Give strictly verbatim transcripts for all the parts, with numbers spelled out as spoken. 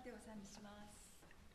ってお賛美します。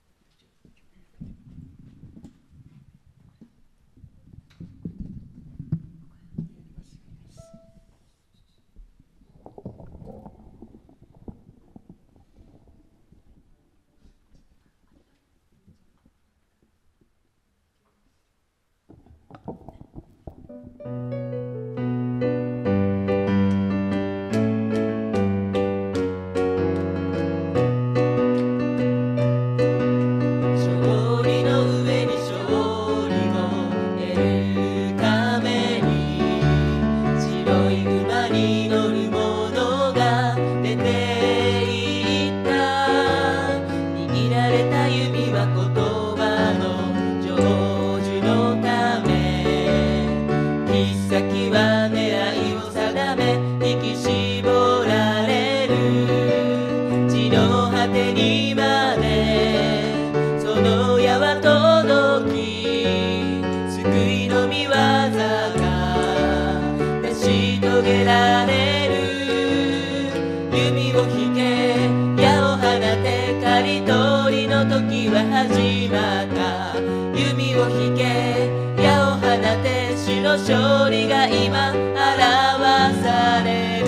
勝利が今表される。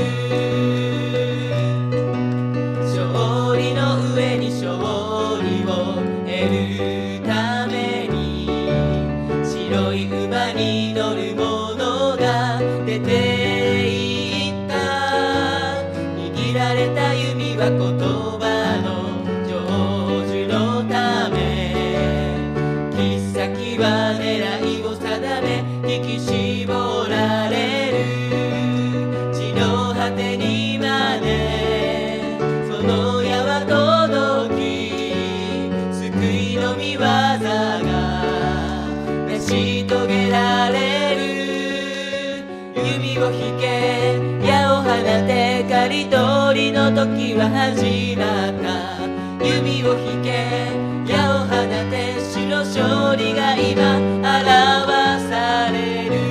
勝利の上に勝利を得るために白い馬に乗る者が出ていった。握られた弓は言葉の成就のため、切っ先は狙いを定め引き絞られる。地の果てにまでその矢は届き、救いの御業が成し遂げられる。弓を引け矢を放て、刈り取りの時は始まった。弓を引け矢を放て、主の勝利が今表される。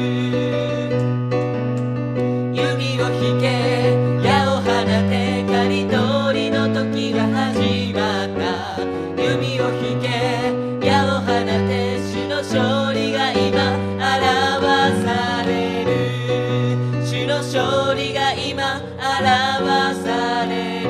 弓を引け矢を放て、刈り取りの時は始まった。弓を引け矢を放て、主の勝利が今表される。主の勝利が今表される。